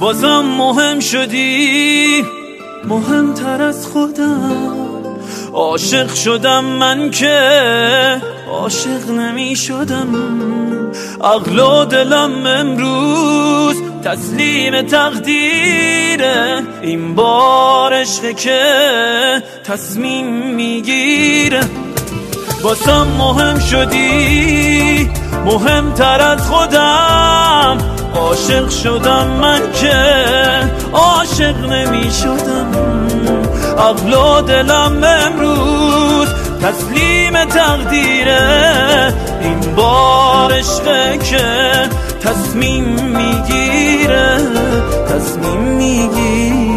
بازم مهم شدی، مهمتر از خودم. عاشق شدم من که عاشق نمی شدم. عقل و دلم امروز تسلیم تقدیره، این بار عشقه که تصمیم میگیره. بازم مهم شدی، مهمتر از خودم. عاشق شدم من که عاشق نمی شدم. عقل و دلم امروز تسلیم تقدیره، این بار عشقه که تصمیم میگیره، تصمیم میگیره.